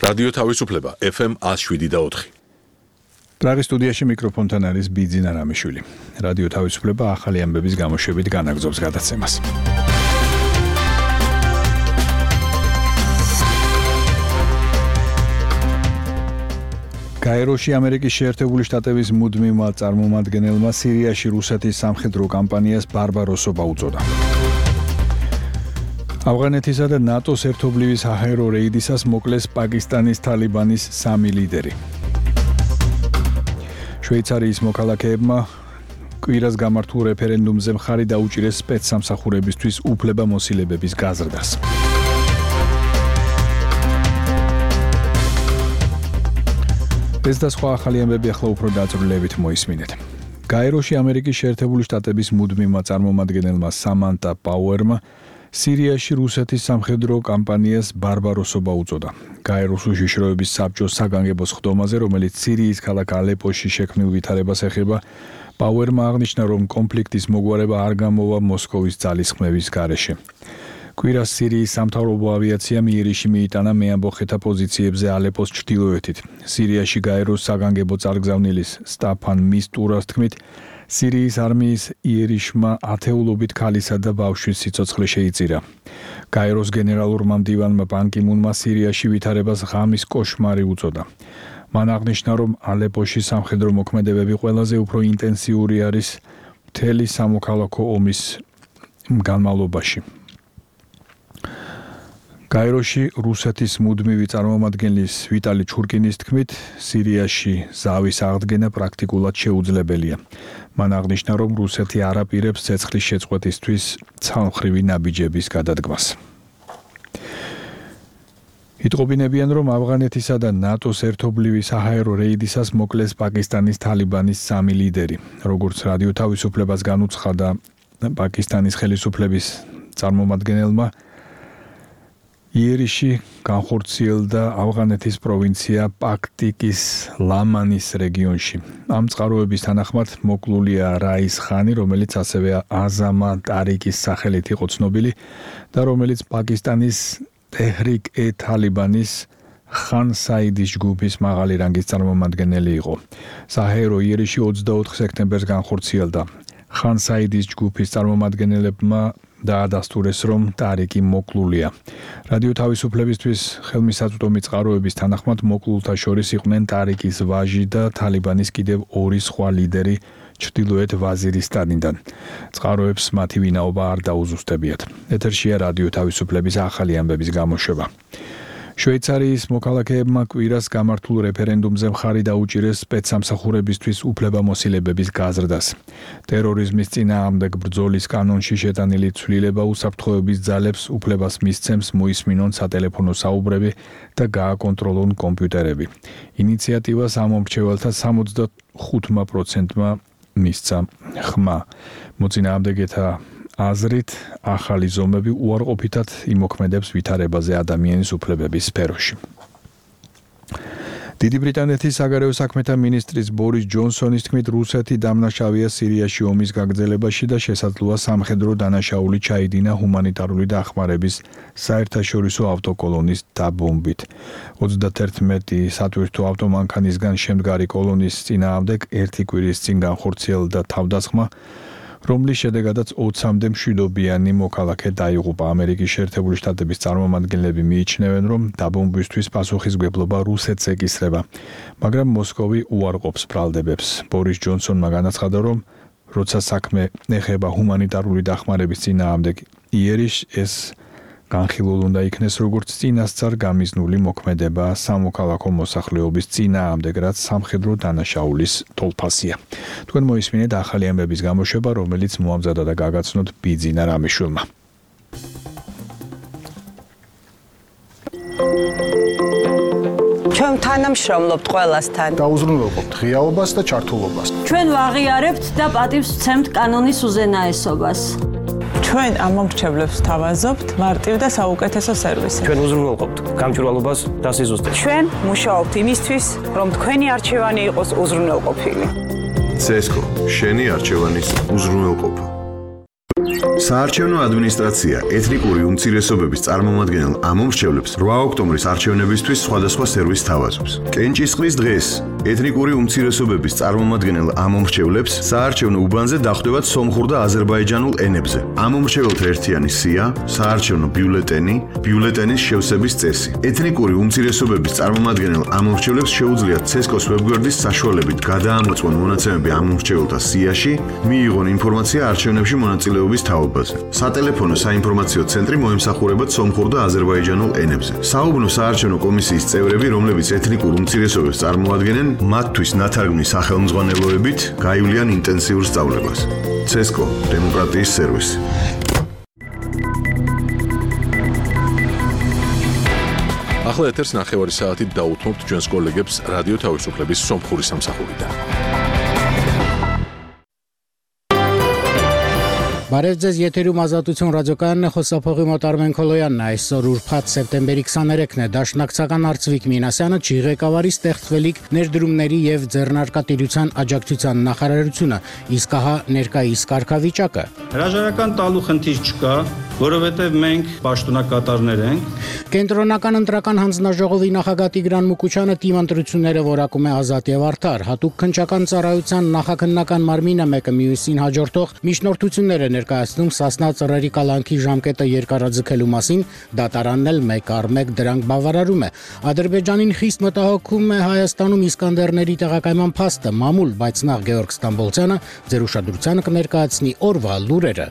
რადიო თავისუფლება FM 107.4. პრაღის სტუდიაში მიკროფონთან არის ბიძინა რამიშვილი. რადიო თავისუფლება ახალი ამბების გამოშვებით განაგრძობს გადაცემას. გაეროში ამერიკის შეერთებული შტატების მუდმივმა წარმომადგენელმა სირიაში რუსეთის სამხედრო კამპანიას ბარბაროსობა უწოდა. ავღანეთისა და ნატოს ერთობლივი საჰაერო რეიდისას მოკლეს პაკისტანის თალიბანის 3 ლიდერი. შვეიცარიის მოქალაქეებმა კვირას გამართულ რეფერენდუმზე მხარი დაუჭირეს სპეცსამსახურებისთვის უფლებამოსილებების გაზრდას. ეს და სხვა ახალი ამბები ახლა უფრო დაწვრილებით მოისმინეთ. გაეროში ამერიკის შეერთებული შტატების მუდმივმა წარმომადგენელმა სამანტა პაუერმა სირიაში რუსეთის სამხედრო კამპანიას ბარბაროსობა უწოდა. გაეროს უშიშროების საბჭოს საგანგებო სხდომაზე, რომელიც სირიის ქალაქ ალეპოში შექმნილ ვითარებას ეხება, პაუერმა აღნიშნა, რომ კონფლიქტის მოგვარება არ გამოვა მოსკოვის ძალისხმევის გარეშე. კვირას სირიის სამთავრობო ავიაციამ იერიში მიიტანა მეამბოხეთა პოზიციებზე ალეპოს ჩრდილოეთით. სირიაში გაეროს საგანგებო წარგზავნილის სტაფან მისტურას თქმით, სირიის არმიის იერიშმა ათეულობით ქალისა და ბავშვის სიცოცხლე შეიწირა. გაეროს გენერალურმა მდივანმა ბან კი მუნმა სირიაში ვითარებას ღამის კოშმარი უწოდა. მან აღნიშნა, რომ ალეპოში სამხედრო მოქმედებები ყველაზე უფრო ინტენსიური არის მთელი სამოქალაქო ომის განმავლობაში. გაეროში რუსეთის მუდმივი წარმომადგენლის ვიტალი ჩურკინის თქმით, სირიაში ზავის აღდგენა პრაქტიკულად შეუძლებელია. მან აღნიშნა, რომ რუსეთი არ აპირებს ცეცხლის შეწყვეტისთვის ცალმხრივი ნაბიჯების გადადგმას. იტყობინებიან, რომ ავღანეთისა და ნატოს ერთობლივი საჰაერო რეიდისას მოკლეს პაკისტანის თალიბანის 3 ლიდერი. როგორც რადიო თავისუფლებას განუცხადა პაკისტანის ხელისუფლების წარმომადგენელმა, იერიში განხორციელდა ავღანეთის პროვინცია პაქტიკის ლამანის რეგიონში. ამ წყაროების თანახმად მოკლულია რაის ხანი, რომელიც ასევე აზამა ტარიკის სახელით იყო ცნობილი და რომელიც პაკისტანის ტეჰრიკ-ე-თალიბანის ხან საიდის ჯგუფის მაღალი რანგის წარმომადგენელი იყო. საჰაერო იერიში 24 სექტემბერს განხორციელდა. ხან საიდის ჯგუფის წარმომადგენელებმა დაადასტურეს, რომ ტარიკი მოკლულია. რადიო თავისუფლებისთვის ხელმისაწვდომი წყაროების თანახმად მოკლულთა შორის იყვნენ ტარიკის ვაჟი და თალიბანის კიდევ 2 სხვა ლიდერი ჩრდილოეთ ვაზირისტანიდან. წყაროებს მათი ვინაობა არ დაუზუსტებიათ. ეთერშია რადიო თავისუფლების ახალი ამბების გამოშვება. შვეიცარიის მოქალაქეებმა კვირას გამართულ რეფერენდუმზე მხარი დაუჭირეს სპეცსამსახურებისთვის უფლებამოსილებების გაზრდას. ტერორიზმის წინააღმდეგ ბრძოლის კანონში შეტანილი ცვლილება უსაფრთხოების ძალებს უფლებას მისცემს მოისმინონ სატელეფონო საუბრები და გააკონტროლონ კომპიუტერები. ინიციატივას ამომრჩეველთა 75%-მა მისცა ხმა. მოწინააღმდეგეთა აზრით, ახალი ზომები უარყოფითად იმოქმედებს ვითარებაზე ადამიანის უფლებების სფეროში. დიდი ბრიტანეთის საგარეო საქმეთა მინისტრის ბორის ჯონსონის თქმით, რუსეთი დამნაშავეა სირიაში ომის გაგრძელებაში და შესაძლოა სამხედრო დანაშაული ჩაიდინა ჰუმანიტარული დახმარების საერთაშორისო ავტოკოლონის დაბომბით. 31 სატვირთო ავტომანქანისგან შემდგარი კოლონის წინააღმდეგ 1 კვირის წინ განხორციელდა თავდასხმა, რომლის შედეგადაც 20-მდე მშვიდობიანი მოქალაქე დაიღუპა. ამერიკის შეერთებული შტატების წარმომადგენლები მიიჩნევენ, რომ დაბომბვისთვის პასუხისმგებლობა რუსეთს ეკისრება, მაგრამ მოსკოვი უარყოფს ბრალდებებს. ბორის ჯონსონმა განაცხადა, რომ როცა საქმე ეხება ჰუმანიტარული დახმარების წინააღმდეგ იერიში, ეს განხილულ უნდა იქნეს როგორც წინასწარ გამიზნული მოქმედება სამოქალაქო მოსახლეობის წინააღმდეგ, რაც სამხედრო დანაშაულის თვალსაზრისია. თქვენ მოისმინეთ ახალი ამბების გამოშვება, რომელიც მოამზადა და გაგაცნოთ ბიძინა რამიშვილმა. ჩვენ თანამშრომლობთ ყველასთან. დაუზრუნველყოფთ ღიაობას და ჩართულობას. ჩვენ ვაღიარებთ და პატივს ვცემთ კანონის უზენაესობას. ჩვენ ამომრჩევლებს თავაზობთ მარტივ და საუკეთესო სერვისი. ჩვენ უზრუნველყოფთ გამჭვირვალობას და სიზუსტეს. ჩვენ მუშაობთ იმისთვის, რომ თქვენი არჩევანი იყოს უზრუნველყოფილი. CESCO, შენი არჩევანის უზრუნველყოფა. საარჩევნო ადმინისტრაცია ეთნიკური უმცირესობების წარმომადგენელ ამომრჩევლებს 8 ოქტომბრის არჩევნებისთვის სხვადასხვა სერვისს თავაზობს. კენჭისყრის დღეს ეთნიკური უმცირესობების წარმომადგენელ ამომრჩევლებს საარჩევნო უბანზე დახვდებათ სომხურ და აზერბაიჯანულ ენებზე. ამომრჩეველთა ერთიანი სია, საარჩევნო ბიულეტენი, ბიულეტენის შევსების წესი. ეთნიკური უმცირესობების წარმომადგენელ ამომრჩევლებს შეუძლიათ CESCO-ს ვებგვერდის საშუალებით გადაამოწმონ მონაცემები ამომრჩეველთა სიაში, მიიღონ ინფორმაცია არჩევნებში მონაწილეობის თაობაზე. სატელეფონო საინფორმაციო ცენტრი მოემსახურებათ სომხურ და აზერბაიჯანულ ენებზე. საუბნო საარჩევნო კომისიის წევრები, რომლებიც ეთნიკურ უმცირესობებს წარმოადგენენ, მათთვის ნათარგმნის სახელმძღვანელოებით გაივლიან ინტენსიურ სწავლებას. CESCO დემოკრატიის სერვისი. ახლა ეთერს ნახევარი საათით დაუთმობთ ჩვენს კოლეგებს რადიო თავისუფლების სომხური სამსახურიდან. Բարև ձեզ եթերում ազատություն ռադիոկայանն է խոսափողի մոտ Արմեն Քոլոյանն է այսօր ուրբաթ սեպտեմբերի 23-ն է Դաշնակցական Արծվիկ Մինասյանը չի ղեկավարի ստեղծվելիք ներդրումների եւ ձեռնարկատիրության աջակցության նախարարությունը իսկ ահա ներկայիս կարգավիճակը Հրաժարական տալու խնդիր չկա որովհետեւ մենք պաշտոնակատարներ ենք Կենտրոնական ընտրական հանձնաժողովի նախագահ Տիգրան Մուկուչյանը թիմ ընտրությունները որակում է ազատ եւ արդար հատուկ քննչական ծառայության նախաքննական մարմինը մեկը մյուսին հաջորդող միջնորդություններ է ներկայացնում Սասնա ծռերի կալանքի ժամկետը երկարաձգելու մասին դատարանն էլ մեկ առ մեկ դրանք բավարարում է Ադրբեջանին խիստ մտահոգում է Հայաստանում Իսկանդերների տեղակայման փաստը մամուլ բայց նախ Գեորգ Ստամբոլցյանը ձեր ուշադրությանը կներկայացնի օրվա լուրերը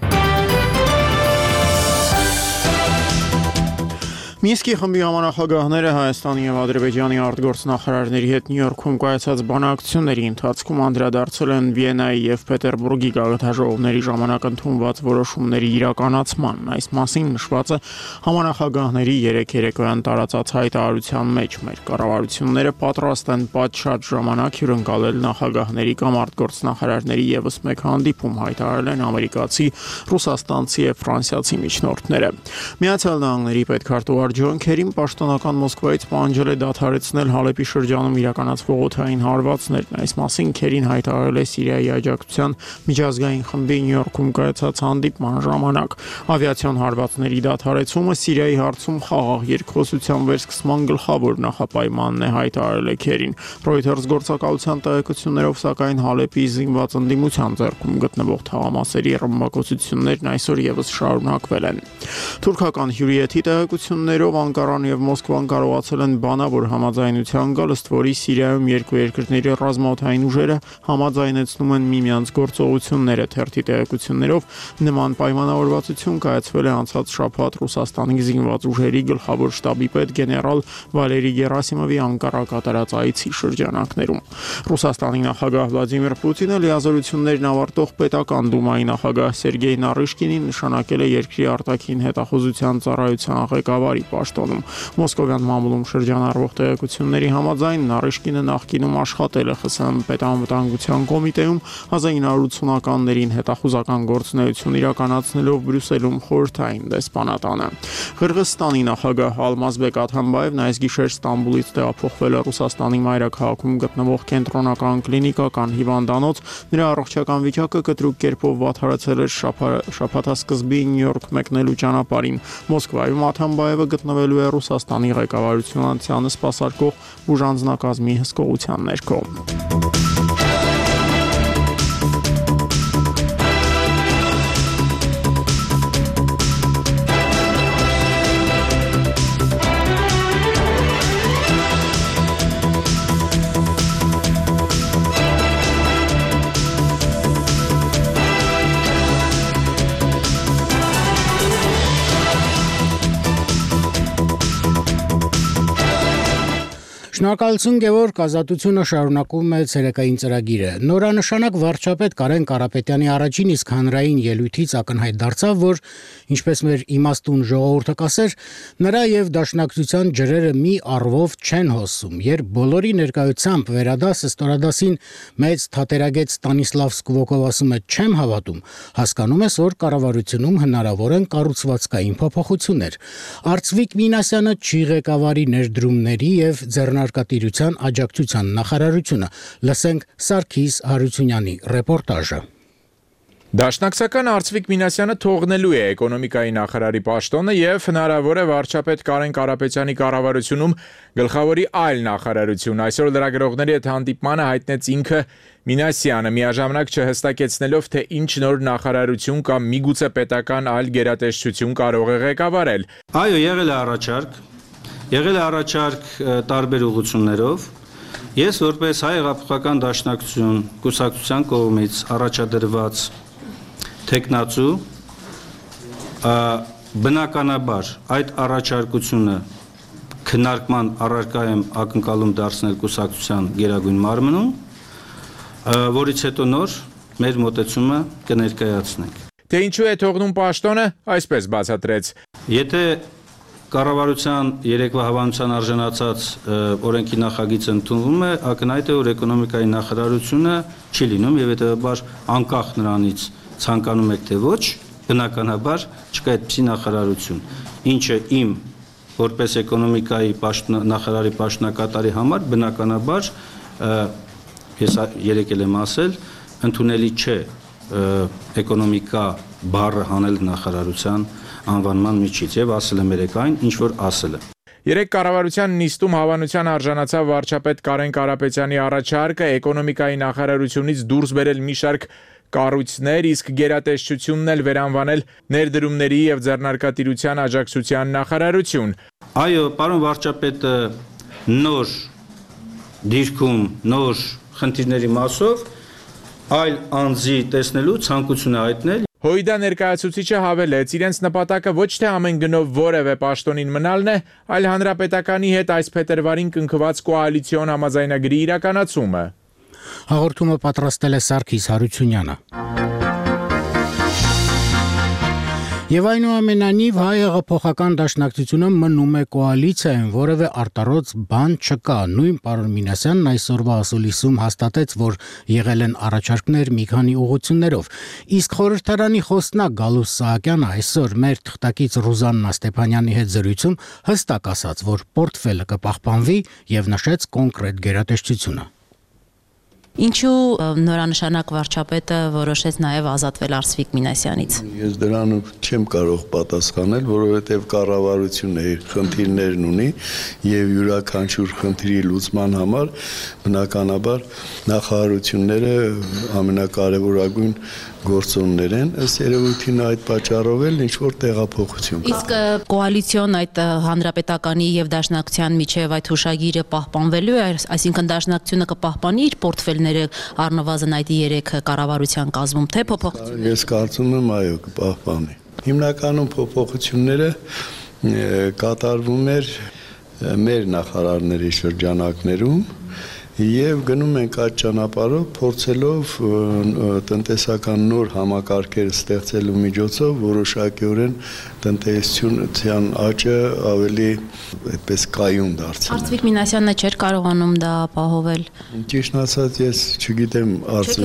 Մինսկի խմբի համանախագահները Հայաստանի եւ Ադրբեջանի արտգործնախարարների հետ Նյու Յորքում կայացած բանակցությունների ընթացքում անդրադարձել են Վիեննայի եւ Պետերբուրգի գաղութաժողովների ժամանակ ընդունված որոշումների իրականացման։ Այս մասին նշված է համանախագահների 3 երեկոյան տարածած հայտարարության մեջ։ Մեր կառավարությունները պատրաստ են պատշաճ ժամանակ հյուրընկալել նախագահների կամ արտգործնախարարների եւս մեկ հանդիպում, հայտարարել են ամերիկացի, ռուսաստանցի եւ ֆրանսիացի միջնորդները։ Միացյալ Նահանգների պետքարտուղար Ջոն Քերին պաշտոնական Մոսկվայից պահանջել է դադարեցնել Հալեպի շրջանում իրականացվող օդային հարվածներն։ Այս մասին Քերին հայտարարել է Սիրիայի աջակցության միջազգային խմբի Նյու Յորքում կայացած հանդիպման ժամանակ։ Ավիացիոն հարվածների դադարեցումը Սիրիայի հարցում խաղաղ երկխոսության վերսկսման գլխավոր նախապայմանն է, հայտարարել է Քերին։ Reuters գործակալության տեղեկություններով սակայն Հալեպի զինված ընդդիմության ձեռքում գտնվող թաղամասերի ռմբակոծություններն այսօր եւս շարունակվել են։ Թուրքական հյուրի եթի տեղեկություններով Անկարան եւ Մոսկվան կարողացել են բանավոր համաձայնության գալ, ըստ որի Սիրիայում երկու երկրների ռազմաօդային ուժերը համաձայնեցնում են միմյանց գործողությունները։ Թերթի տեղեկություններով նման պայմանավորվածություն կայացվել է անցած շաբաթ Ռուսաստանի զինված ուժերի գլխավոր շտաբի պետ գեներալ Վալերի Գերասիմովի Անկարա կատարած այցի շրջանակներում։ Ռուսաստանի նախագահ Վլադիմիր Պուտինը լիազորություններն ավարտող պետական դումայի նախագահ Սերգեյ Նարիշկինին նշանակել է երկրի արտաքին հետախուզության ծառայության ղեկավարի պաշտոնում։ Մոսկովյան մամուլում շրջանառվող տեղեկությունների համաձայն Նարիշկինը նախկինում աշխատել է ԽՍՀՄ պետանվտանգության կոմիտեում 1980-ականներին հետախուզական գործունեություն իրականացնելով Բրյուսելում խորհրդային դեսպանատանը։ Ղրղստանի նախագահ Ալմազբեկ Աթամբաևն այս գիշեր Ստամբուլից տեղափոխվել է Ռուսաստանի մայրաքաղաքում գտնվող կենտրոնական կլինիկական հիվանդանոց։ Նրա առողջական վիճակը կտրուկ կերպով վատթարացել էր շաբաթասկզբի Նյու Յորք մեկնելու ճանապարհին։ Մոսկվայում Աթամբաևը գտնվելու է Ռուսաստանի ղեկավարության անցյալը սպասարկող բուժանձնակազմի հսկողության ներքո։ Շնորհակալություն Գևորգ, ազատությունը շարունակում է ցերեկային ծրագիրը։ Նորանշանակ վարչապետ Կարեն Կարապետյանի առաջին իսկ հանրային ելույթից ակնհայտ դարձավ, որ ինչպես մեր իմաստուն ժողովուրդը կասեր, նրա եւ Դաշնակցության ջրերը մի առվով չեն հոսում, երբ բոլորի ներկայությամբ վերադասը ստորադասին մեծ թատերագետ Ստանիսլավ Սկվոկով ասում է չեմ հավատում, հասկանում ես, որ կառավարությունում հնարավոր են կառուցվածքային փոփոխություններ։ Արծվիկ Մինասյանը չի ղեկավարի ներդրումների եւ ձեռնարկատիրության աջակցության նախարարությունը։ Լսենք Սարգիս Հարությունյանի ռեպորտաժը։ Դաշնակցական Արծվիկ Մինասյանը թողնելու է էկոնոմիկայի նախարարի պաշտոնը եւ հնարավոր է վարչապետ Կարեն Կարապետյանի կառավարությունում գլխավորի այլ նախարարություն։ Այսօր լրագրողների հետ հանդիպմանը հայտնեց ինքը Մինասյանը, միաժամանակ չհստակեցնելով, թե ինչ նոր նախարարություն կամ միգուցե պետական այլ գերատեսչություն կարող է ղեկավարել։ Այո, եղել է առաջարկ տարբեր ուղղություններով։ Ես որպես հայ հեղափոխական դաշնակցություն կուսակցության կողմից առաջադրված տեխնացու բնականաբար այդ առաջարկությունը քննարկման առարկա եմ ակնկալում դարձնել կուսակցության գերագույն մարմնում, որից հետո նոր մեր մոտեցումը կներկայացնենք։ Թե ինչու է թողնում պաշտոնը, այսպես բացատրեց։ Եթե կառավարության երեկվա հավանության արժանացած օրենքի նախագիծը ընդունվում է, ակնհայտ է, որ էկոնոմիկայի նախարարությունը չի լինում եւ հետեւաբար անկախ նրանից ցանկանում եք թե ոչ, բնականաբար չկա այդպիսի նախարարություն, ինչը իմ որպես էկոնոմիկայի նախարարի պաշտոնակատարի համար բնականաբար ես երեք եմ ասել, ընդունելի չէ էկոնոմիկա բառը հանել նախարարության անվանման միջից եւ ասել եմ երեկային, ինչ որ ասել է։ Երեք կառավարության նիստում հավանության արժանացավ վարչապետ Կարեն Կարապետյանի առաջարկը էկոնոմիկայի նախարարությունից դուրս բերել մի շարք կառույցներ, իսկ գերատեսչությունն էլ վերանվանել ներդրումների եւ ձեռնարկատիրության աջակցության նախարարություն։ Այո, պարոն վարչապետը նոր դիրքում, նոր խնդիրների մասով այլ անձի տեսնելու ցանկություն է հայտնել։ Հույդա ներկայացուցիչը հավելեց, իրենց նպատակը ոչ թե ամեն գնով որևէ պաշտոնին մնալն է, այլ հանրապետականի հետ այս փետրվարին կնքված կոալիցիոն համաձայնագրի իրականացումը։ Հաղորդումը պատրաստել է Սարգիս Հարությունյանը։ Եվ այնուամենայնիվ հայ հեղափոխական դաշնակցությունը մնում է կոալիցիայում, որևէ արտարոց բան չկա։ Նույն պարոն Մինասյանն այսօրվա ասուլիսում հաստատեց, որ եղել են առաջարկներ մի քանի ուղղություններով։ Իսկ խորհրդարանի խոսնակ Գալուստ Սահակյանը այսօր մեր թղթակից Ռուզաննա Ստեփանյանի հետ զրույցում հստակ ասաց, որ պորտֆելը կպահպանվի եւ նշեց կոնկրետ գերատեսչությունը։ Ինչու նորանշանակ վարչապետը որոշեց նաև ազատվել Արծվիկ Մինասյանից։ Ես դրան չեմ կարող պատասխանել, որովհետև կառավարությունն է խնդիրներն ունի եւ յուրաքանչյուր խնդրի լուծման համար բնականաբար նախարարությունները ամենակարևորագույն գործոններ են, ըստ երևույթին այդ պատճառով էլ ինչ որ տեղափոխություն կա։ Իսկ կոալիցիոն այդ հանրապետականի եւ դաշնակցության միջև այդ հուշագիրը պահպանվելու է, այսինքն դաշնակցությունը կպահպանի իր պորտֆելները առնվազն այդ 3 կառավարության կազմում, թե փոփոխություն։ Ես կարծում եմ, այո, կպահպանի։ Հիմնականում փոփոխությունները կատարվում էր մեր նախարարների շրջանակներում եւ գնում ենք այդ ճանապարհով փորձելով տնտեսական նոր համակարգեր ստեղծելու միջոցով որոշակիորեն տնտեսության աճը ավելի այդպես կայուն դարձնել։ Արծվիկ Մինասյանը չէր կարողանում դա ապահովել։ Ճիշտ ասած, ես չգիտեմ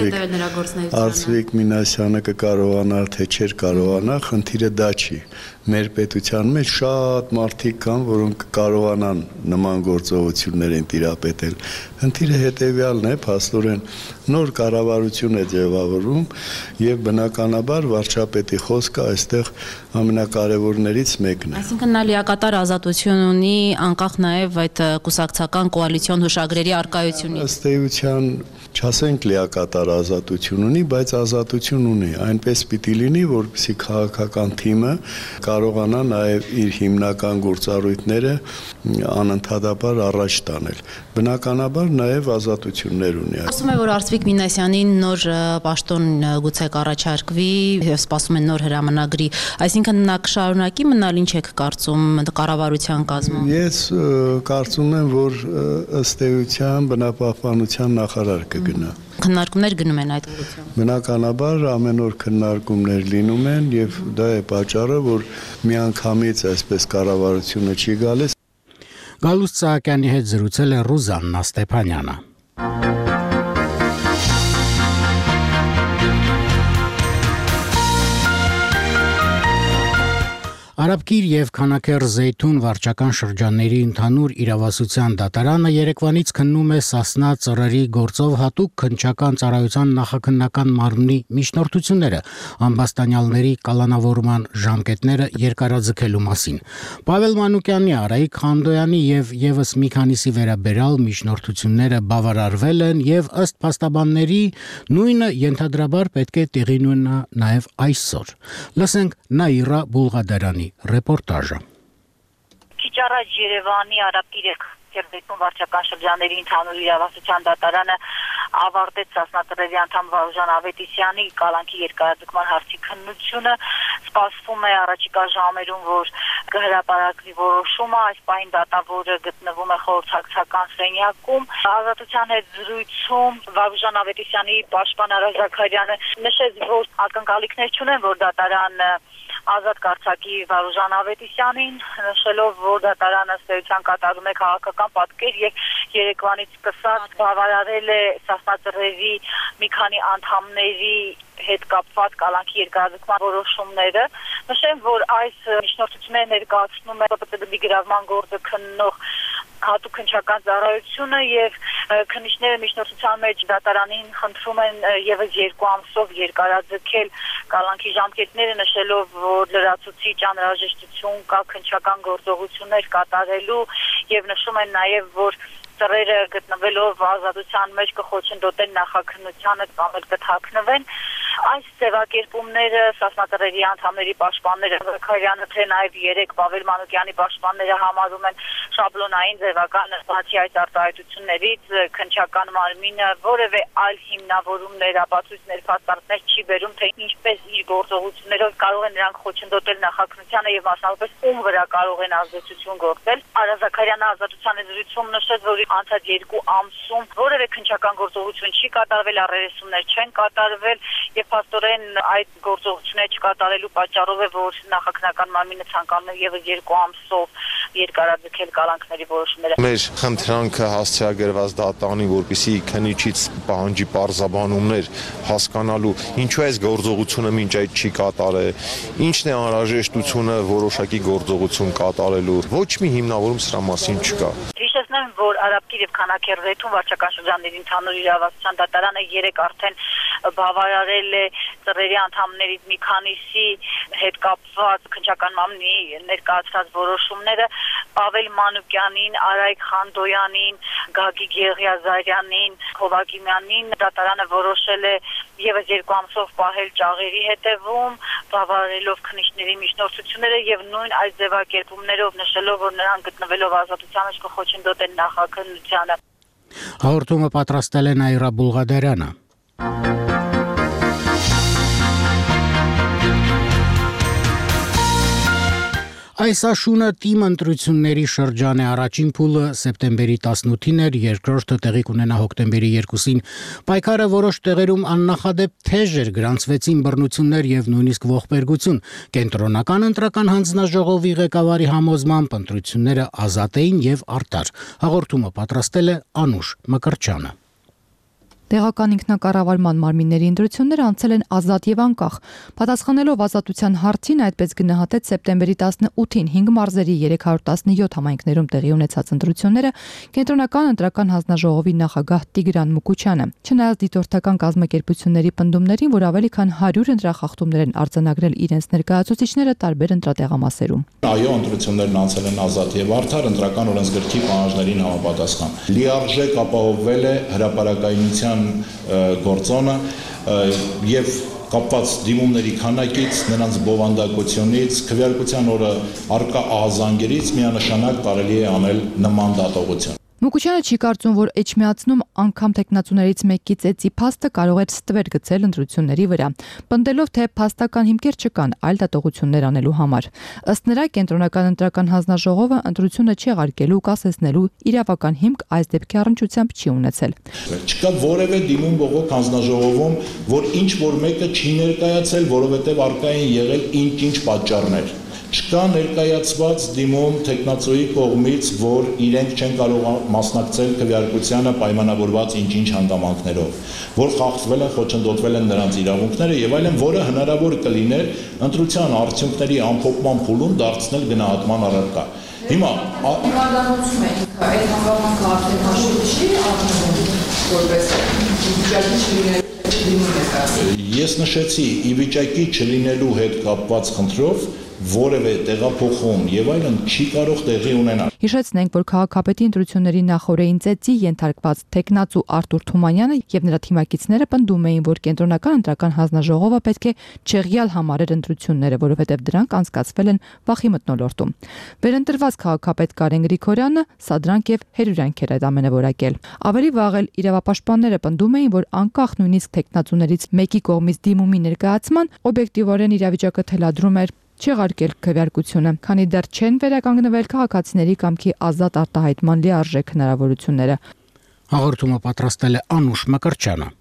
Արծվիկ Մինասյանը կկարողանար թե չէր կարողանա, խնդիրը դա չի։ Մեր պետության մեջ շատ մարդիկ կան, որոնք կարողանան նման գործողություններին տիրապետել։ Խնդիրը հետևյալն է, փաստորեն նոր կառավարություն է ձևավորվում եւ բնականաբար վարչապետի խոսքը այստեղ ամենակարևորներից մեկն է։ Այսինքն նա լիակատար ազատություն ունի անկախ նաեւ այդ կուսակցական կոալիցիոն հուշագրերի արկայությունից։ Ըստ էության չասենք լիակատար ազատություն ունի, բայց ազատություն ունի։ Այնպես պիտի լինի, որպեսզի քաղաքական թիմը կարողանա նաև իր հիմնական գործառույթները անընդհատաբար առաջ տանել։ Բնականաբար նաև ազատություններ ունի։ Ասում է, որ Արծվիկ Մինասյանին նոր պաշտոն գուցե կառաջարկվի եւ սպասում են նոր հրամանագրի, այսինքն նա կշարունակի մնալ, ինչ եք կարծում կառավարության կազմում։ Ես կարծում եմ, որ ըստ էության բնապահպանության նախարար կգնա։ Քննարկումներ գնում են այդ ուղղությամբ։ Բնականաբար ամեն օր քննարկումներ լինում են եւ դա է պատճառը, որ միանգամից այսպես կառավարությունը չի գալիս։ Գալուստ Սահակյանի հետ զրուցել է Ռուզաննա Ստեփանյանը։ Արաբկիր եւ Քանաքեռ Զեյթուն վարչական շրջանների ընդհանուր իրավասության դատարանը երեկվանից քննում է Սասնա ծռերի գործով հատուկ քննչական ծառայության նախաքննական մարմնի միջնորդությունները ամբաստանյալների կալանավորման ժամկետները երկարաձգելու մասին։ Պավել Մանուկյանի, Արայիկ Խանդոյանի եւ եւս մի քանիսի վերաբերյալ միջնորդությունները բավարարվել են եւ ըստ փաստաբանների նույնը ենթադրաբար պետք է տեղի ունենա նաեւ այսօր։ Լսենք Նաիրա Բուլղադարյանի ռեպորտաժը։ Քիչ առաջ Երևանի Արաբկիր Քերբեկուն վարչական շրջանների ընդհանուր իրավասության դատարանը ավարտեց Սասնա ծռերի անդամ Վարուժան Ավետիսյանի կալանքի երկարաձգման հարցի քննությունը։ Սպասվում է առաջիկա ժամերում, որ կհրապարակվի որոշումը, այս պահին դատավորը գտնվում է խորհրդակցական սենյակում։ Ազատության հետ զրույցում Վարուժան Ավետիսյանի պաշտպան Արա Զաքարյանը նշեց, որ ակնկալիքներ չունեն, որ դատարանը ազատ կարձակի Վարուժան Ավետիսյանին, նշելով, որ դատարանը ստեյության կատարում է քաղաքական պատկեր եւ երեկվանից սկսած բավարարել է Սասնա ծռերի մի քանի անդամների հետ կապված կալանքի երկարաձգման որոշումները։ Նշեմ, որ այս միջնորդությունները ներկայացնում է ՊՊՏԲ գրավման գործը քննող հատուկ քննչական ծառայությունը եւ քննիչները միջնորդության մեջ դատարանին խնդրում են եւս 2 ամսով երկարաձգել կալանքի ժամկետները, նշելով, որ լրացուցիչ անհրաժեշտություն կա քննչական գործողություններ կատարելու եւ նշում են նաեւ, որ ծռերը գտնվելով ազատության մեջ կխոչընդոտեն նախաքննությանը կամ էլ կթաքնվեն։ Այս ձևակերպումները Սասնա ծռերի անդամների պաշտպանները Զաքարյանը թե նաև 3 Պավել Մանուկյանի պաշտպանները համարում են շաբլոնային ձևական, բացի այս արտահայտություններից քննչական մարմինը որևէ այլ հիմնավորումներ, ապացույցներ, փաստարկներ չի բերում, թե ինչպես իր գործողություններով կարող են նրանք խոչընդոտել նախաքննությանը եւ մասնավորապես ում վրա կարող են ազդեցություն գործել։ Արա Զաքարյանը ազատության զրույցում նշեց, որ անցած 2 ամսում որևէ քննչական գործողություն չի կատարվել, առերեսումներ չեն կատարվել եւ փաստորեն այդ գործողությունները չկատարելու պատճառով է, որ նախաքննական մարմինը ցանկանում է եւս 2 ամսով երկարաձգել կալանքների որոշումները։ Մեր խնդրանքը հասցեագրված դատարանի, որպեսզի քննիչից պահանջի պարզաբանումներ հասկանալու ինչու այս գործողությունը մինչ այդ չի կատարել, ինչն է անհրաժեշտությունը որոշակի գործողություն կատարելու, ոչ մի հիմնավորում սրա մասին չկա։ Հիշեցնեմ, որ Արաբկիր եւ Քանաքեռ Զեյթուն վարչական շրջանների ընդհանուր իրավասության դատարանը 3 արդեն բավարարել է ծռերի անդամներից մի քանիսի հետ կապված քննչական մարմնի ներկայացրած որոշումները։ Պավել Մանուկյանին, Արայիկ Խանդոյանին, Գագիկ Եղիազարյանին, Հովակիմյանին դատարանը որոշել է եւս 2 ամսով պահել ճաղերի հետևում, բավարարելով քննիչների միջնորդությունները եւ նույն այս ձևակերպումներով նշելով, որ նրանք գտնվելով ազատության մեջ կխոչընդոտեն նախաքննությանը։ Հաղորդումը պատրաստել է Նաիրա Բուլղադարյանը։ Այս աշունը թիմ ընտրությունների շրջան է, առաջին փուլը սեպտեմբերի 18-ին էր, երկրորդը տեղի կունենա հոկտեմբերի 2-ին։ Պայքարը որոշ տեղերում աննախադեպ թեժ էր, գրանցվեցին բռնություններ եւ նույնիսկ ողբերգություն։ Կենտրոնական ընտրական հանձնաժողովի ղեկավարի համոզմամբ ընտրությունները ազատ էին եւ արդար։ Հաղորդումը պատրաստել է Անուշ Մկրտչյանը։ Տեղական ինքնակառավարման մարմինների ընտրությունները անցել են ազատ եւ անկախ։ Պատասխանելով ազատության հարցին, այդպես գնահատեց սեպտեմբերի 18-ին 5 մարզերի 317 համայնքներում տեղի ունեցած ընտրությունները Կենտրոնական ընտրական հանձնաժողովի նախագահ Տիգրան Մուկուչյանը։ Չնայած դիտորդական կազմակերպությունների պնդումներին, որ ավելի քան 100 ընտրախախտումներ են արձանագրել իրենց ներկայացուցիչները տարբեր ընտրատեղամասերում։ Այո, ընտրություններն անցել են ազատ եւ արդար ընտրական օրենսգրքի պահանջներին համապատասխան։ Լիարժեք ապահովվել է հրապարակայնության գործոնը եւ կապված դիմումների քանակից, նրանց բովանդակությունից, քվեարկության օրը արկա ահազանգերից միանշանակ կարելի է անել նման դատողություն։ Մուկուչյանը չի կարծում, որ էջմիածնում անգամ տեխնացուներից մեկից էծի փաստը կարող էր ստվեր գցել ընտրությունների վրա, պնդելով, թե փաստական հիմքեր չկան այլ դատողություններ անելու համար։ Ըստ նրա, Կենտրոնական ընտրական հանձնաժողովը ընտրությունը չեղարկելու, կասեցնելու իրավական հիմք այս դեպքի առնչությամբ չի ունեցել։ Չկա որևէ դիմում բողոք հանձնաժողովում, որ ինչ որ մեկը չի ներկայացել, որովհետև արկա են եղել ինչ-ինչ պատճառներ։ Չկա ներկայացված դիմում տեխնացուի կողմից, որ իրենք չեն կարող մասնակցել քվեարկությանը պայմանավորված ինչ-ինչ հանգամանքներով, որ խախտվել են, խոչընդոտվել են նրանց իրավունքները եւ այլն, որը հնարավոր կլիներ ընտրության արդյունքների ամփոփման փուլում դարձնել գնահատման առարկա։ Հիմա Իվանդանոցում է ինքը այդ հանգամանքը արդեն հաշվի չի առնվում որպես վիճակի չլինելու Ես նշեցի ի վիճակի չլինելու հետ կապված խնդրով որևէ տեղափոխում եւ այլն չի կարող տեղի ունենալ։ Հիշեցնենք, որ քաղաքապետի ընտրությունների նախօրեին ծեծի ենթարկված տեխնացու Արտուր Թումանյանը եւ նրա թիմակիցները պնդում էին, որ կենտրոնական ընտրական հանձնաժողովը պետք է չեղյալ համարեր ընտրությունները, որովհետեւ դրանք անցկացվել են վախի մթնոլորտում։ Վերընտրված քաղաքապետ Կարեն Գրիգորյանը սադրանք եւ հերյուրանք էր այդ ամենը որակել։ Ավելի վաղ էլ իրավապաշտպանները պնդում էին, որ անկախ նույնիսկ տեխնացուներից մեկի կողմից դիմումի ներկայացման օբյեկտիվորեն իրավիճակը թելադրում էր չեղարկել քվեարկությունը, քանի դեռ չեն վերականգնվել քաղաքացիների կամքի ազատ արտահայտման լիարժեք հնարավորությունները։ Հաղորդումը պատրաստել է Անուշ Մկրտչյանը։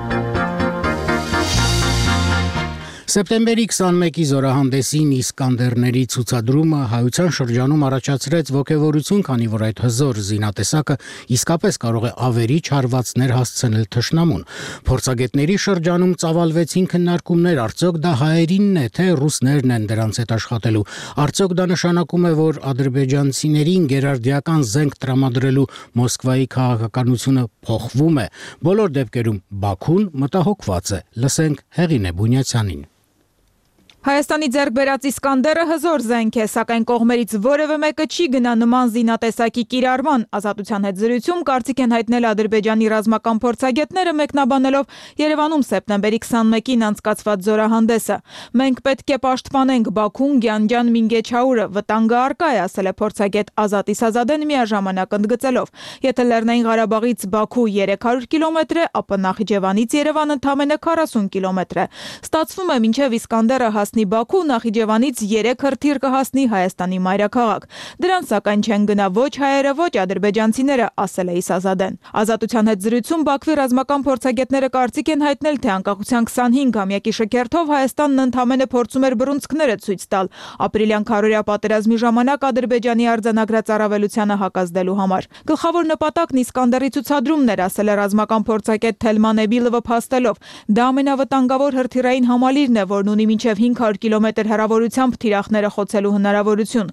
Սեպտեմբերի 21-ի զորահանդեսին Իսկանդերների ցուցադրումը հայության շրջանում առաջացրեց ողջավորություն, քանի որ այդ հզոր զինատեսակը իսկապես կարող է ավերիչ հարվածներ հասցնել թշնամուն։ Փորձագետների շրջանում ծավալվեցին քննարկումներ, արդյոք դա հայերինն է, թե ռուսներն են դրանց հետ աշխատելու։ Արդյոք դա նշանակում է, որ ադրբեջանցիներին գերարդիական զենք տրամադրելու Մոսկվայի քաղաքականությունը փոխվում է։ Բոլոր դեպքերում Բաքուն մտահոգված է։ Լսենք Հեղինե Բունյացյանին։ Հայաստանի ձեռք բերած Իսկանդերը հզոր զենք է, սակայն կողմերից որևէ մեկը չի գնա նման զինատեսակի կիրառման։ Ազատության հետ զրույցում կարծիք են հայտնել Ադրբեջանի ռազմական փորձագետները, մեկնաբանելով Երևանում սեպտեմբերի 21-ին անցկացված զորահանդեսը։ Մենք պետք է պաշտպանենք Բաքուն, Գյանջան, Մինգեչաուրը, վտանգը առկա է, ասել է փորձագետ Ազատ Իսազադեն միաժամանակ ընդգծելով։ Եթե Լեռնային Ղարաբաղից Բաքու 300 կիլոմետր է, ապա Նախիջևանից Երևան ընդամենը 40 կիլոմետր է։ Ստացվում է մինչև Իսկանդերը Բաքու Նախիջևանից 3 հրթիռ կհասնի Հայաստանի մայրաքաղաք։ Դրան սակայն չեն գնա ոչ հայերը, ոչ ադրբեջանցիները, ասել է Իսազադեն։ Ազատության հետ զրույցում Բաքվի ռազմական փորձագետները կարծիք են հայտնել, թե անկախության 25-ամյակի շքերթով Հայաստանն ընդամենը փորձում էր բռունցքները ցույց տալ ապրիլյան քարորյա պատերազմի ժամանակ Ադրբեջանի արձանագրած առավելությանը հակազդելու համար։ Գլխավոր նպատակն Իսկանդերի ցուցադրումն էր, ասել է ռազմական փորձագետ Թելման Էբիլովը փաստելով։ Դա ամենավտանգավոր հրթիռային համալիրն է, որն ունի մինչև 500 կիլոմետր հեռավորությամբ թիրախները խոցելու հնարավորություն։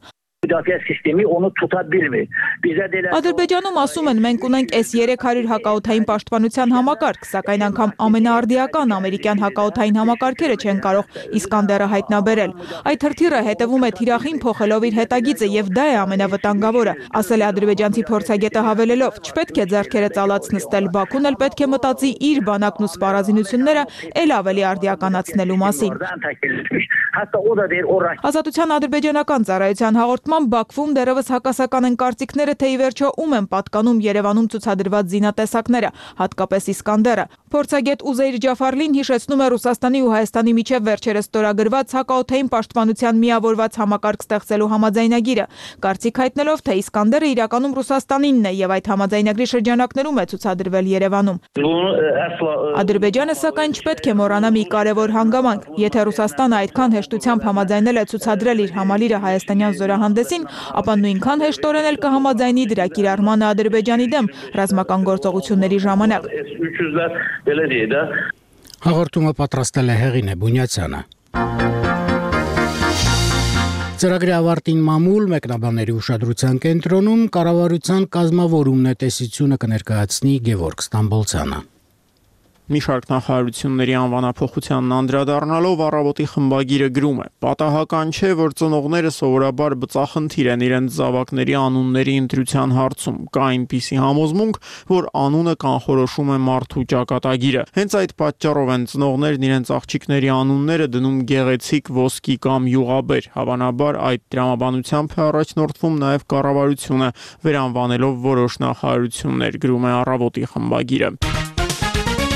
Ադրբեջանում ասում են, մենք ունենք S-300 հակաօդային պաշտպանության համակարգ, սակայն անգամ ամենաարդիական ամերիկյան հակաօդային համակարգերը չեն կարող Իսկանդերը հայտնաբերել։ Այդ հրթիռը հետևում է թիրախին փոխելով իր հետագիծը եւ դա է ամենավտանգավորը, ասել է ադրբեջանցի փորձագետը հավելելով. չպետք է ձեռքերը ծալած նստել, Բաքուն էլ պետք է մտածի իր բանակն ու սպառազինությունները ել ավելի արդիականացնելու մասին։ Ազատության ադրբեջանական ծառայության հաղորդման Բաքվում դեռևս հակասական են կարծիքները, թե ի վերջո ում են պատկանում Երևանում ցուցադրված զինատեսակները, հատկապես Իսկանդերը։ Փորձագետ Ուզեյր Ջաֆարլին հիշեցնում է Ռուսաստանի ու Հայաստանի միջև վերջերս ստորագրված հակաօդային պաշտպանության միավորված համակարգ ստեղծելու համաձայնագիրը, կարծիք հայտնելով, թե Իսկանդերը իրականում Ռուսաստանինն է եւ այդ համաձայնագրի շրջանակներում է ցուցադրվել Երևանում։ Ադրբեջանը սակայն չպետք է մոռանա մի կարևոր հանգամանք, եթե Ռուսաստանը այդքան հեշտությամբ համաձայնել է ցուցադրել իր համալիրը հայաստանյան զորահանդեսին, ապա նույնքան հեշտորեն էլ կհամաձայնի դրա կիրառմանը Ադրբեջանի դեմ ռազմական գործողությունների ժամանակ։ Հաղորդումը պատրաստել է Հեղինե Բունյացյանը։ Ծրագրի ավարտին մամուլ մեկնաբանների ուշադրության կենտրոնում կառավարության կազմավորումն է տեսությունը կներկայացնի Գևորգ Ստամբոլցյանը։ Մի շարք նախարարությունների անվանափոխությանն անդրադառնալով առավոտի խմբագիրը գրում է. պատահական չէ, որ ծնողները սովորաբար բծախնդիր են իրենց զավակների անունների ընտրության հարցում։ Կա այնպիսի համոզմունք, որ անունը կանխորոշում է մարդու ճակատագիրը։ Հենց այդ պատճառով են ծնողներն իրենց աղջիկների անունները դնում գեղեցիկ, ոսկի կամ յուղաբեր։ Հավանաբար այդ տրամաբանությամբ է առաջնորդվում նաև կառավարությունը, վերանվանելով որոշ նախարարություններ, գրում է առավոտի խմբագիրը։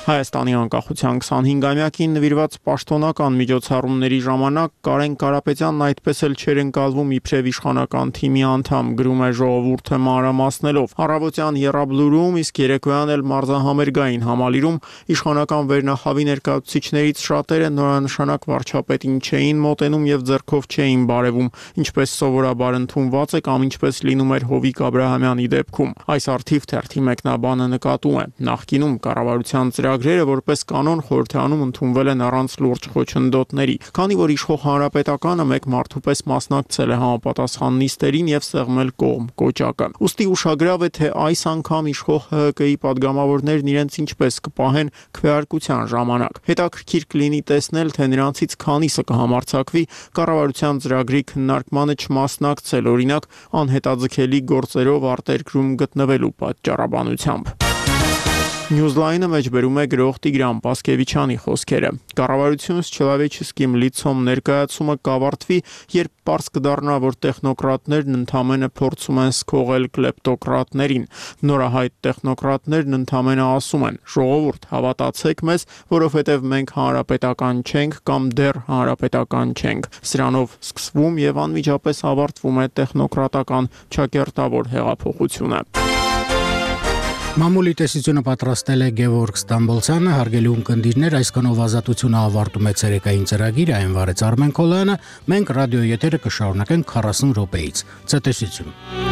Հայաստանի անկախության 25-ամյակին նվիրված պաշտոնական միջոցառումների ժամանակ Կարեն Կարապետյանն այդպես էլ չէր ընկալվում իբրև իշխանական թիմի անդամ, գրում է ժողովուրդը մանրամասնելով։ Առավոտյան եռաբլուրում, իսկ երեկոյան էլ մարզահամերգային համալիրում իշխանական վերնախավի ներկայացուցիչներից շատերը նորանշանակ վարչապետին չէին մոտենում եւ ձեռքով չէին բարևում, ինչպես սովորաբար ընդունված է կամ ինչպես լինում էր Հովիկ Աբրահամյանի դեպքում։ Այս արդիվ թերթի մեկնաբանը նկատում է. նախկինում կառավարության ծրագրերը որպես կանոն խորհրդարանում ընդունվել են առանց լուրջ խոչընդոտների, քանի որ իշխող հանրապետականը մեկ մարդու պես մասնակցել է համապատասխան նիստերին եւ սեղմել կողմ կոճակը։ Ուստի ուշագրավ է, թե այս անգամ իշխող ՀՀԿ-ի падգամավորներն իրենց ինչպես կպահեն քվեարկության ժամանակ։ Հետաքրքիր կլինի տեսնել, թե նրանցից քանիսը կհամարձակվի կառավարության ծրագրի քննարկմանը չմասնակցել, օրինակ անհետաձգելի գործերով արտերկրում գտնվելու պատճառաբանությամբ։ Newsline-ը մեջբերում է գրող Տիգրան Պասկևիչյանի խոսքերը։ Կառավարություն с человеческим лицом ներկայացումը կավարտվի, երբ պարզ կդառնա, որ տեխնոկրատներն ընդամենը փորձում են սքողել կլեպտոկրատներին։ Նորահայտ տեխնոկրատներն ընդամենը ասում են. «Ժողովուրդ, հավատացեք մեզ, որովհետև մենք հանրապետական չենք կամ դեռ հանրապետական չենք»։ Սրանով սկսվում եւ անմիջապես ավարտվում է տեխնոկրատական ճակերտավոր հեղափոխությունը։ Մամուլի տեսությունը պատրաստել է Գևորգ Ստամբոլցյանը, հարգելի ունկնդիրներ, այսքանով ազատությունը ավարտում է ցերեկային ծրագիրը, այն վարեց Արմեն Քոլյանը, մենք ռադիո եթերը կշարունակենք 40 րոպեից։ Ցտեսություն։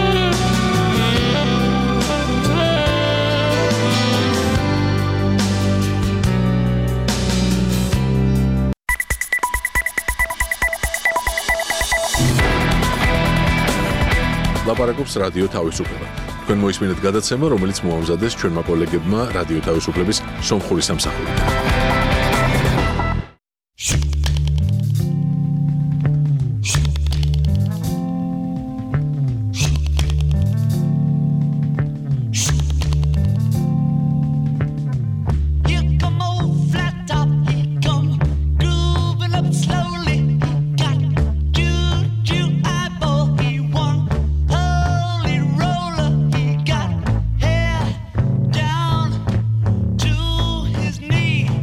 Լապարակობს ռադիո თავისუფლება. Თქვენ მოისმინეთ გადაცემა, რომელიც მოამზადეს ჩვენმა კოლეგებმა რადიო თავისუფლების სომხური სამსახურით. Me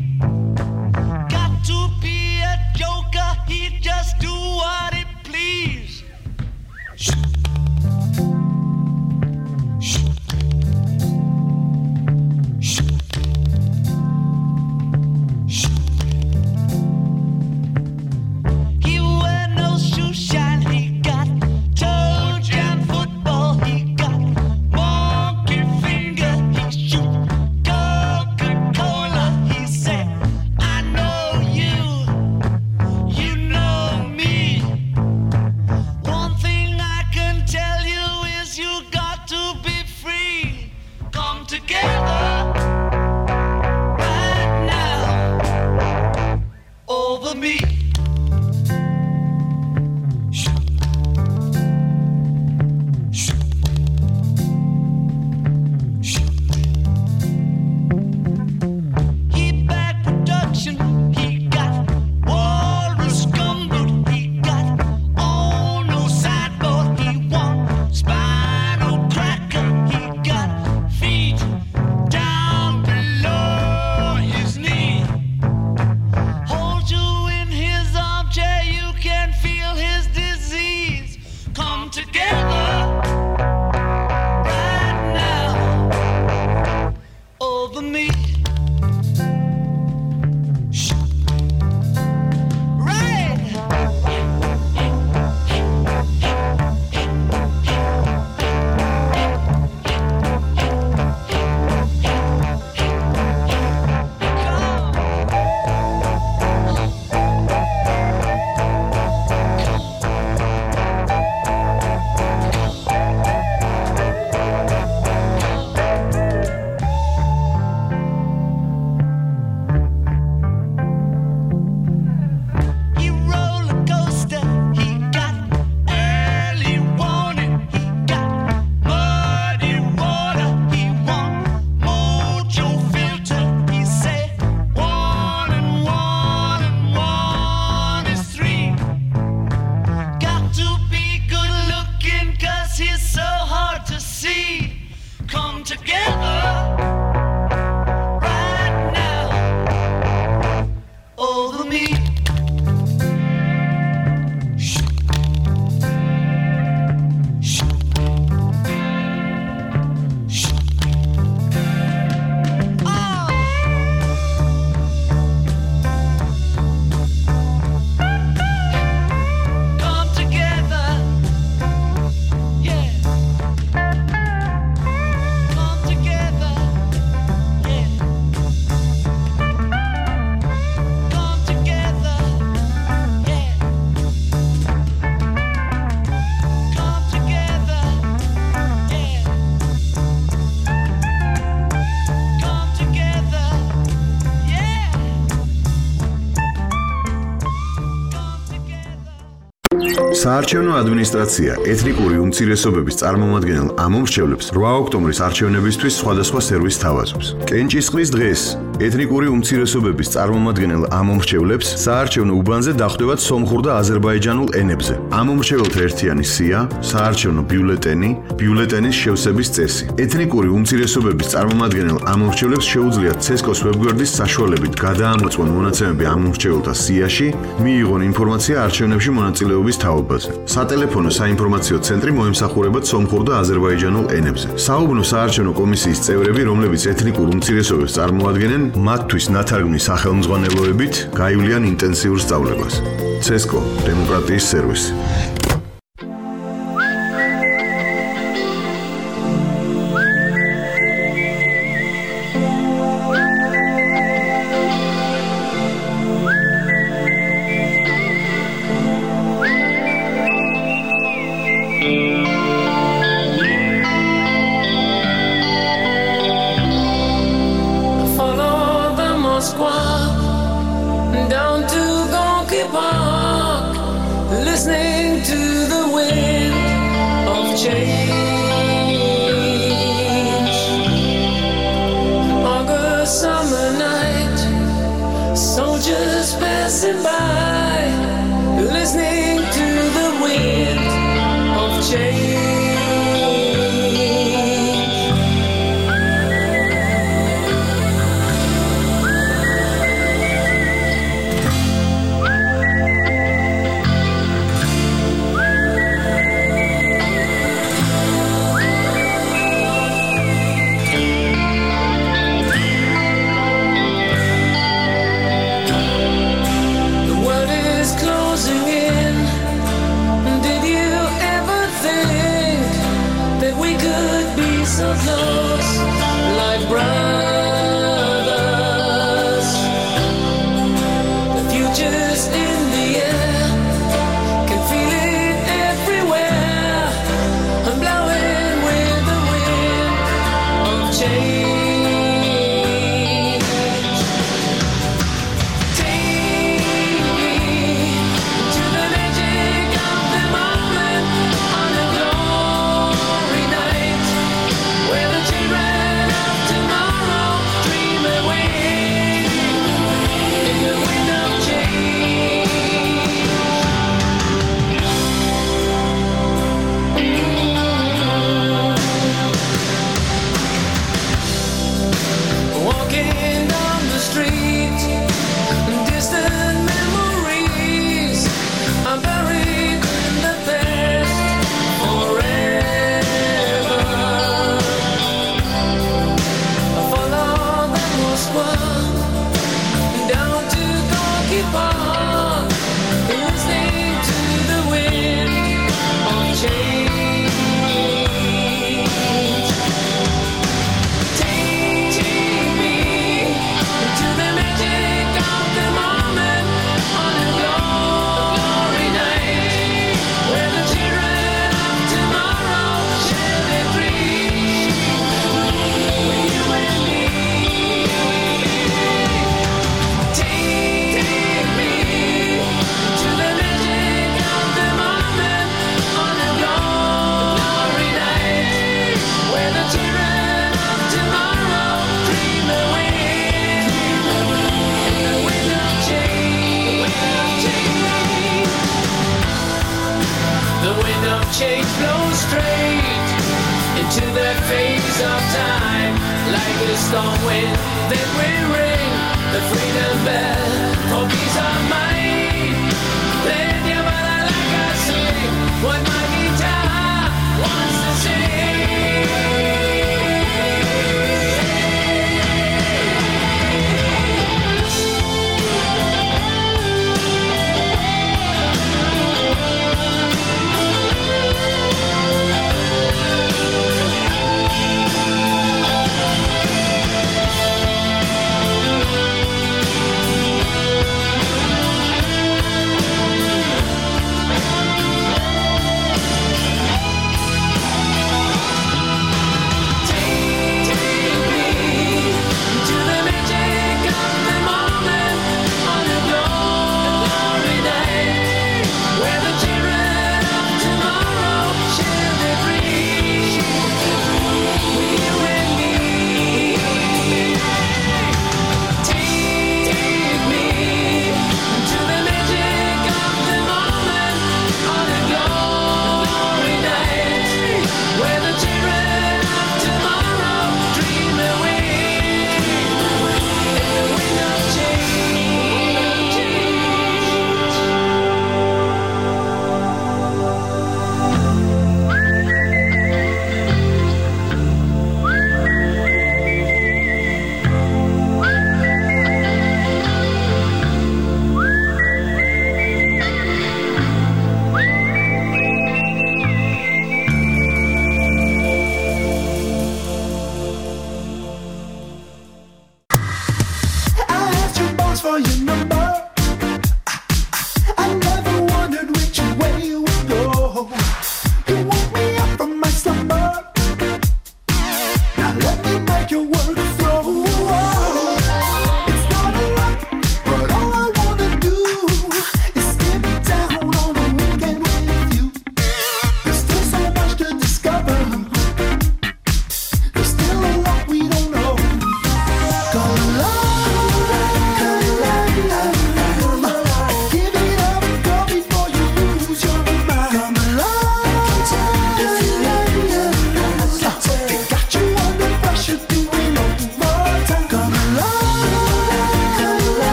საარჩევნო ადმინისტრაცია ეთნიკური უმცირესობების წარმომადგენელ ამომრჩევლებს 8 ოქტომბრის არჩევნებისთვის სხვადასხვა სერვისს თავაზობს. კენჭისყრის დღეს ეთნიკური უმცირესობების წარმომადგენელ ამომრჩევლებს საარჩევნო უბანზე დახვდებათ სომხურ და აზერბაიჯანულ ენებზე. ამომრჩეველთა ერთიანი სია, საარჩევნო ბიულეტენი, ბიულეტენის შევსების წესი. ეთნიკური უმცირესობების წარმომადგენელ ამომრჩევლებს შეუძლიათ CESCO-ს ვებგვერდის საშუალებით გადაამოწმონ მონაცემები ამომრჩეველთა სიაში, მიიღონ ინფორმაცია არჩევნებში მონაწილეობის თაობაზე. სატელეფონო საინფორმაციო ცენტრი მოემსახურებათ სომხურ და აზერბაიჯანულ ენებზე. საუბნო საარჩევნო კომისიის წევრები, რომლებიც ეთნიკურ უმცირესობებს წარმოადგენენ, მათთვის ნათარგმნის სახელმძღვანელოებით გაივლიან ინტენსიურ სწავლებას. CESCO დემოკრატიის სერვისი.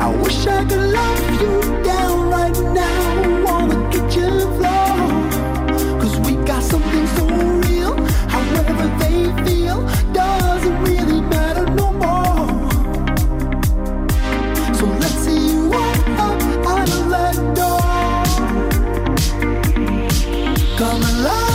I wish I could love you down right now on the kitchen floor. 'Cause we got something so real. However they feel doesn't really matter no more. So let's see you walk up out of that door. Come alive.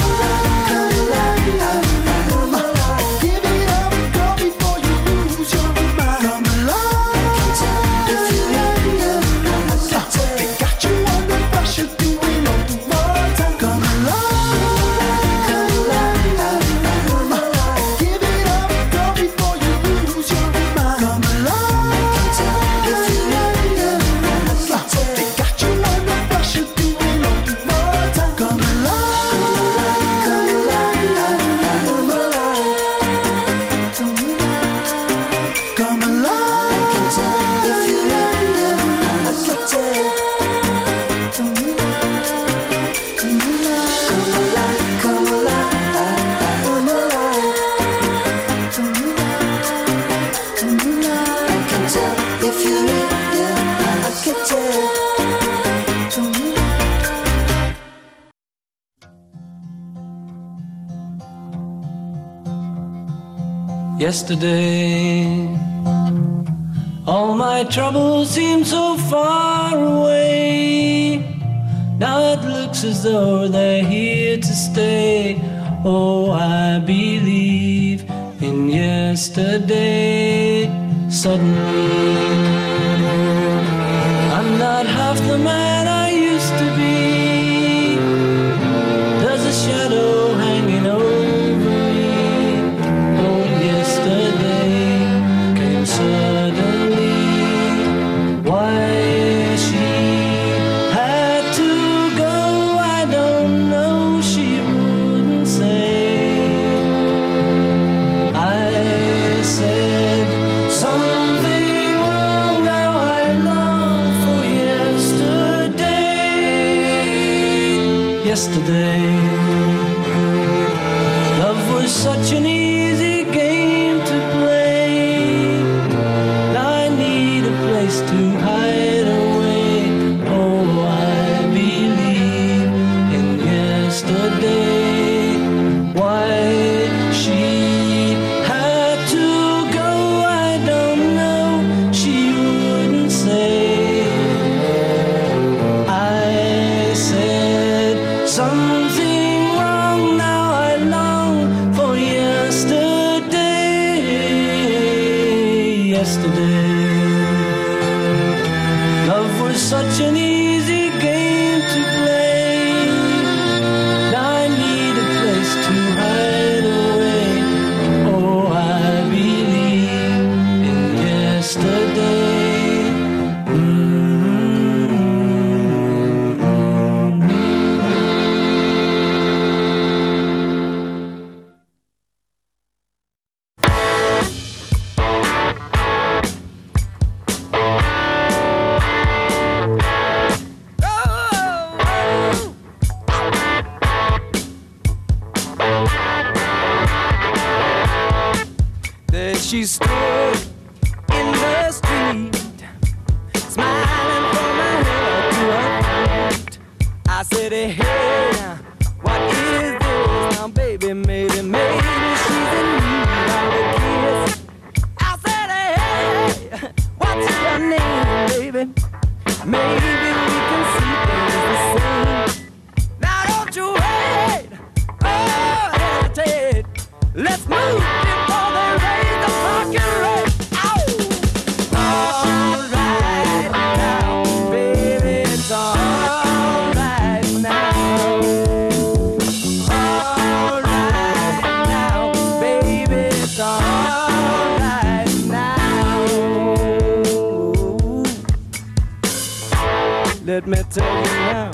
Yesterday, all my troubles seem so far away. Now it looks as though they're here to stay. Oh, I believe in yesterday. Suddenly, I'm not half the man I used to be. There's a shadow hanging over me. Oh, yesterday came suddenly. Why she had to go, I don't know. She wouldn't say. I said something wrong. Now I long for yesterday. Yesterday, love was such an easy game to play. Now I need a place to hide away. Oh, I believe in yesterday. Why she had to go, I don't know. She wouldn't say. I said something wrong. Now I long for yesterday. Yesterday, love was such an easy game to play. Now I need a place to hide away. Oh, I believe in yesterday. There she stood in the street, smiling from her head to her feet. I said, hey, what is this now, baby? Maybe she's in need of a kiss. I said, hey, what's your name, baby? Maybe we can see things the same. Now don't you wait, oh, hesitate. Let's move before they raise the fucking rate. Ow! All right now, baby, it's all right now. All right now, baby, it's all right now. Let me tell you now.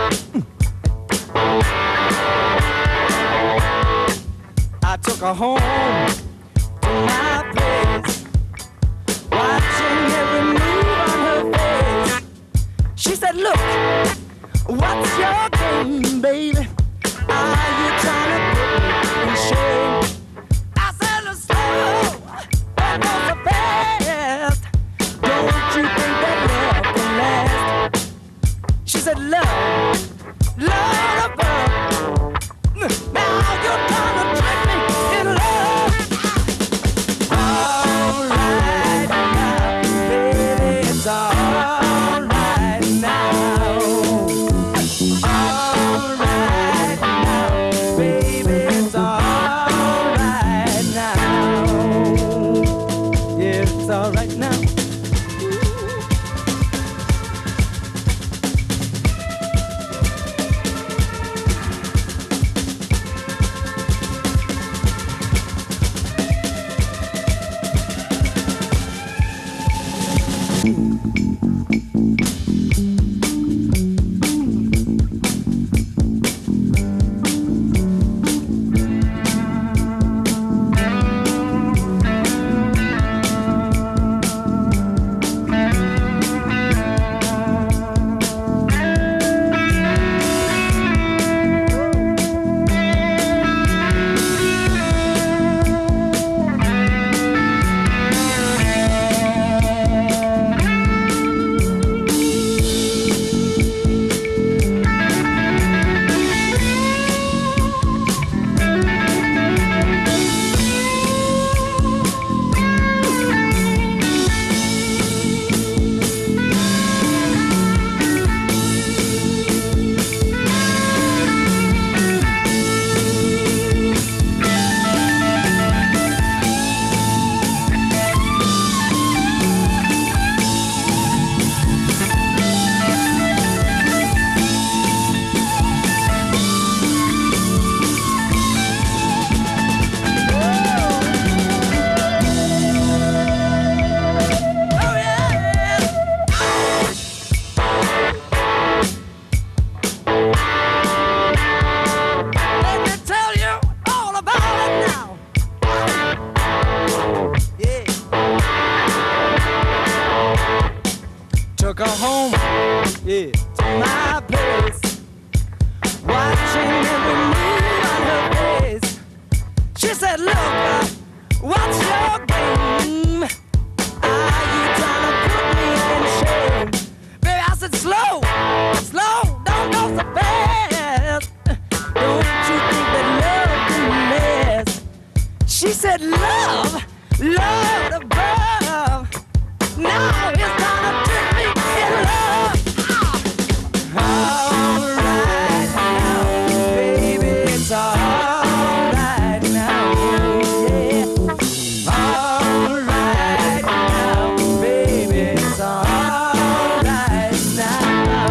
I took her home to my place, watching every move on her face. She said, look, what's your game, baby? Are you trying to put me in shame? I said, slow, but not so fast. Don't you think said love, Lord above. Now you're trying to trick me in love. All right now, baby, it's all right now. All right now, baby, it's all right now. Yeah, it's all right now. Took her home, yeah, to my place, watching every move on her face. She said, look, what's your game? Are you trying to put me in shame? Baby, I said, slow, slow, don't go so fast. Don't you think that love can last? She said, love, love above. Now it's time to trick me in love. All right now, baby, it's all right now, yeah. All right now, baby, it's all right now.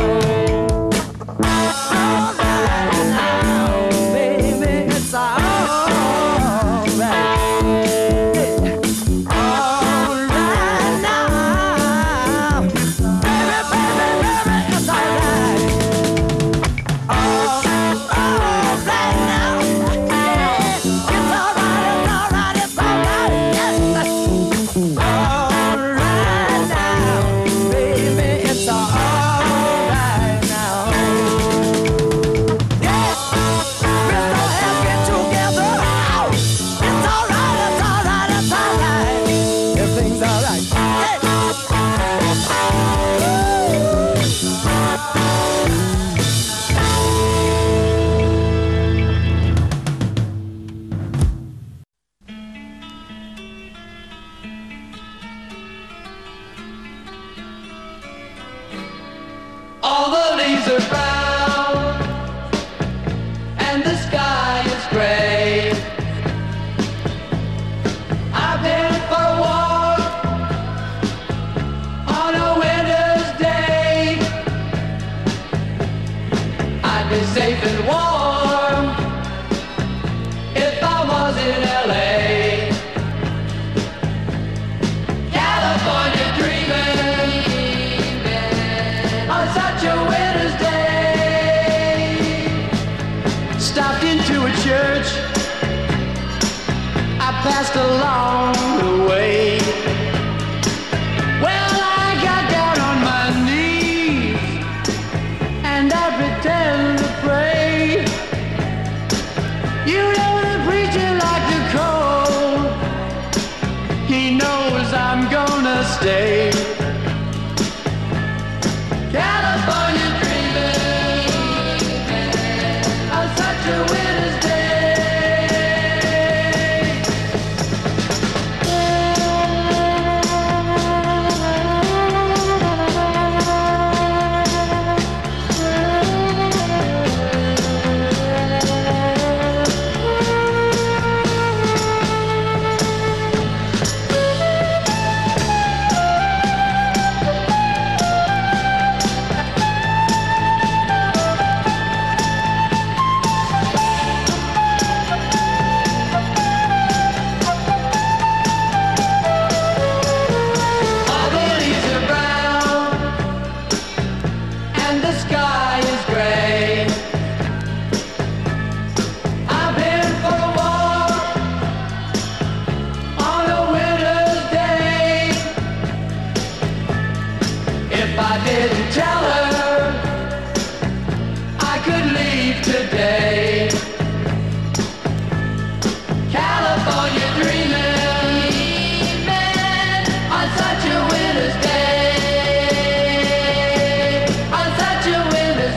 All right now, baby, it's all right. All the leaves are brown and the sky is gray. I've been for a walk on a winter's day. I'd be safe and warm if I was in LA. California dreaming on such a winter's day. Stopped into a church I passed along the way. Well, I got down on my knees and I pretend to pray. You know the preacher like the cold, he knows I'm gonna stay. California dreaming If I didn't tell her I could leave today. California dreaming on such a winter's day. On such a winter's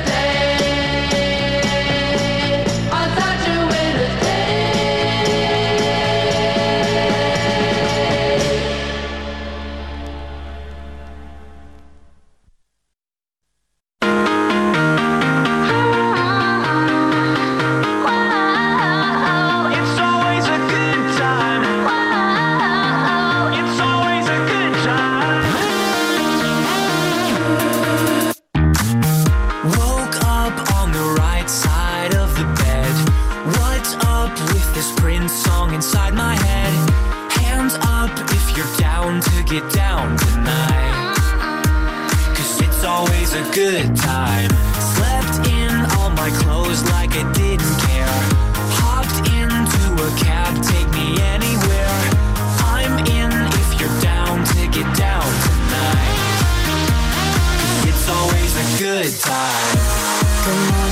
day. On such a winter's get down tonight, 'cause it's always a good time. Slept in all my clothes like I didn't care. Hopped into a cab, take me anywhere. I'm in if you're down to get down tonight, 'cause it's always a good time. Come on.